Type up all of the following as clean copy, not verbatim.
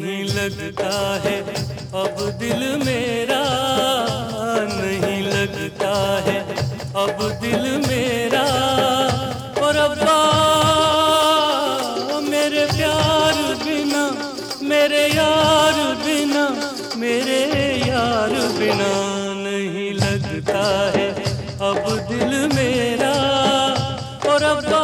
नहीं लगता है अब दिल मेरा, नहीं लगता है अब दिल मेरा। और अब्बा मेरे प्यार बिना, मेरे यार बिना, मेरे यार बिना नहीं लगता है अब दिल मेरा। और अब्बा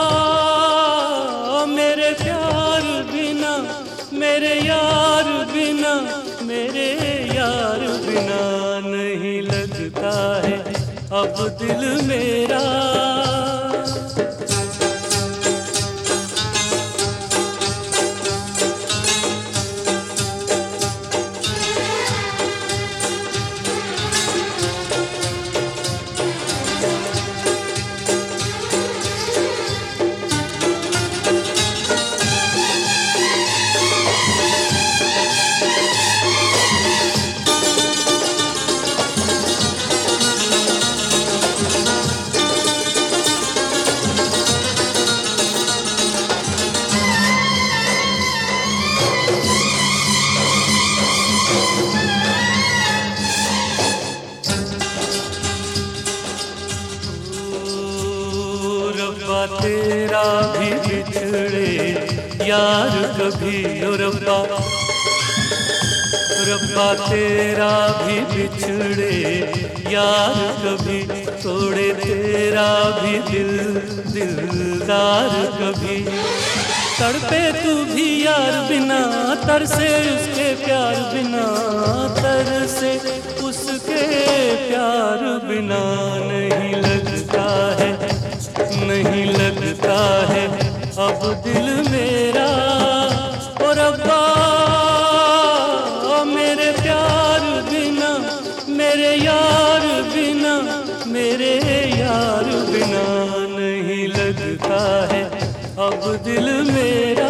मेरे प्यार बिना, मेरे यार बिना, मेरे यार बिना नहीं लगता है अब दिल मेरा। तेरा भी बिछड़े यार कभी, ओ रब्बा रब्बा तेरा भी बिछड़े यार कभी, तोड़े तेरा भी दिल दिलदार कभी। तड़पे तू भी यार बिना, तरसे उसके प्यार बिना, तरसे उसके प्यार बिना नहीं लगता है, नहीं लगता है अब दिल मेरा। और अब्बा मेरे प्यार बिना, मेरे यार बिना, मेरे यार बिना नहीं लगता है अब दिल मेरा।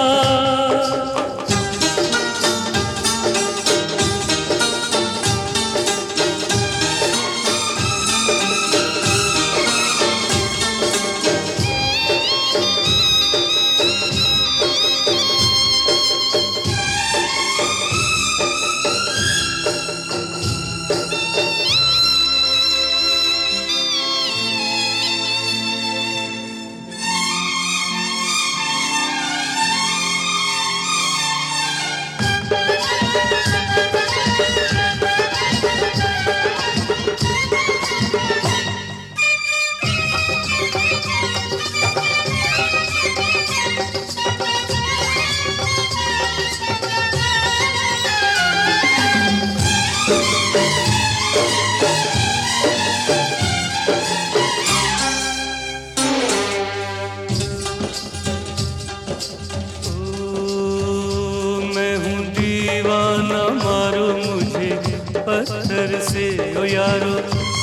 मारो मुझे पत्थर से ओ यारो,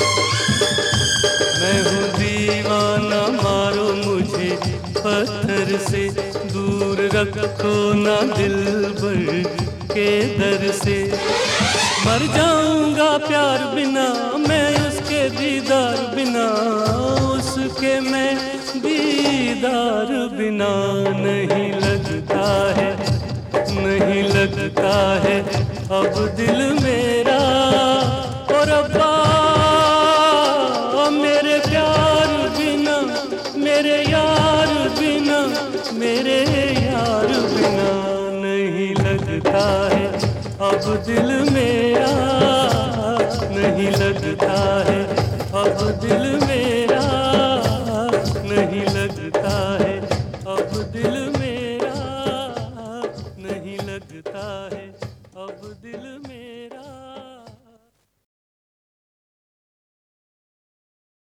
मैं हूँ दीवाना मारो मुझे पत्थर से। दूर रखो ना दिलबर के दर से, मर जाऊंगा प्यार बिना मैं उसके दीदार बिना, उसके मैं दीदार बिना नहीं लगता है, नहीं लगता है अब दिल मेरा। और अब्बा मेरे प्यार बिना, मेरे यार बिना, मेरे यार बिना नहीं लगता है अब दिल मेरा, नहीं लगता है अब दिल मेरा, नहीं लगता है अब दिल मेरा, नहीं लगता है अब दिल